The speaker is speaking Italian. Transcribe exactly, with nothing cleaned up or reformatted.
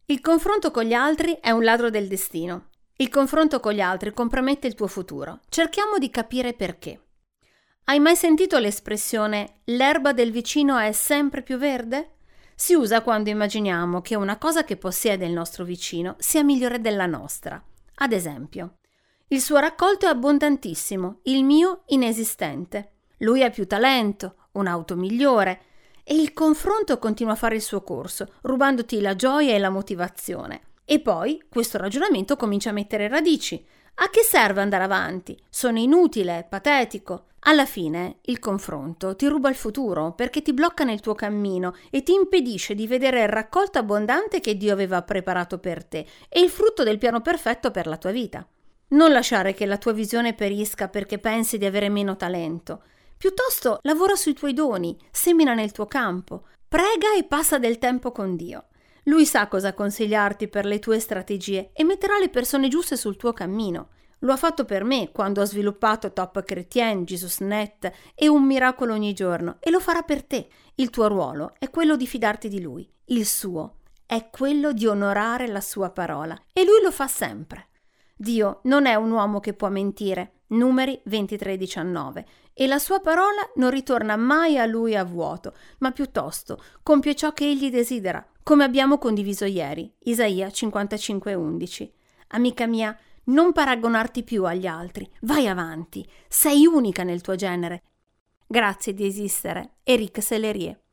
Il confronto con gli altri è un ladro del destino. Il confronto con gli altri compromette il tuo futuro. Cerchiamo di capire perché. Hai mai sentito l'espressione «l'erba del vicino è sempre più verde»? Si usa quando immaginiamo che una cosa che possiede il nostro vicino sia migliore della nostra. Ad esempio, il suo raccolto è abbondantissimo, il mio inesistente. Lui ha più talento, un'auto migliore, e il confronto continua a fare il suo corso, rubandoti la gioia e la motivazione. E poi questo ragionamento comincia a mettere radici. A che serve andare avanti? Sono inutile, è patetico. Alla fine il confronto ti ruba il futuro perché ti blocca nel tuo cammino e ti impedisce di vedere il raccolto abbondante che Dio aveva preparato per te e il frutto del piano perfetto per la tua vita. Non lasciare che la tua visione perisca perché pensi di avere meno talento. Piuttosto lavora sui tuoi doni, semina nel tuo campo, prega e passa del tempo con Dio. Lui sa cosa consigliarti per le tue strategie e metterà le persone giuste sul tuo cammino. Lo ha fatto per me quando ho sviluppato Top Chrétien, Jesus Net e Un Miracolo ogni giorno, e lo farà per te. Il tuo ruolo è quello di fidarti di Lui, il suo è quello di onorare la sua parola e Lui lo fa sempre. Dio non è un uomo che può mentire, Numeri ventitré diciannove, e la sua parola non ritorna mai a lui a vuoto, ma piuttosto compie ciò che egli desidera, come abbiamo condiviso ieri, Isaia cinquantacinque undici. Amica mia, non paragonarti più agli altri, vai avanti, sei unica nel tuo genere. Grazie di esistere, Eric Sellerie.